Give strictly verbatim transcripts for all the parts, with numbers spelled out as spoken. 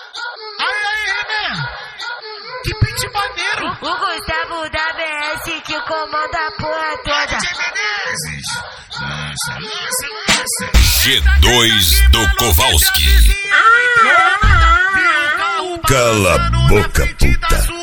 Aí, aí, Renan. Que pitch maneiro. O Gustavo da B S que comanda a porra toda. G dois do Kowalski. Cala a boca, puta.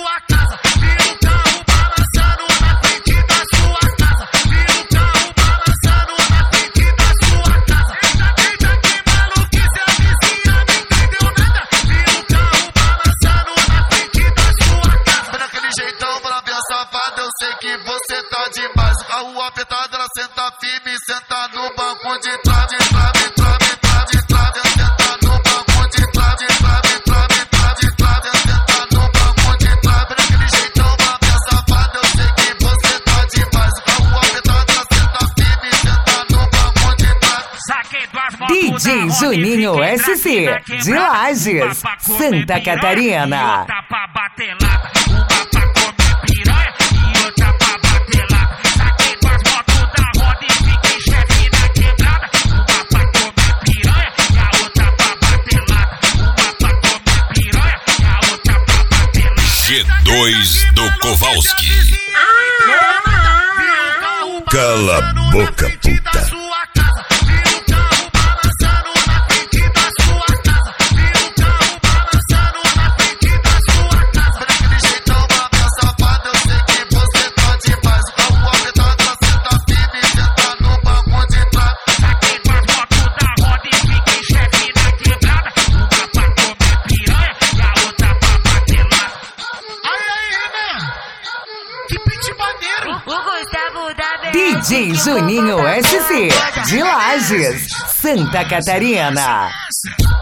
Eu sei que você tá demais. A rua apertada, ela senta firme, senta no banco de trás, de trás, de trás, de trás, de trás, senta no banco de trás, de trás, de trás, de trás, de trás, senta no banco de trás. Daquele jeitão, pra minha safada, eu sei que você tá demais. A rua apertada, ela senta firme, senta no banco de trás. D J Juninho S C, de Lages, Santa Catarina. G dois do Kowalski. Cala a boca, puta. D J Juninho S C, de Lages, Santa Catarina.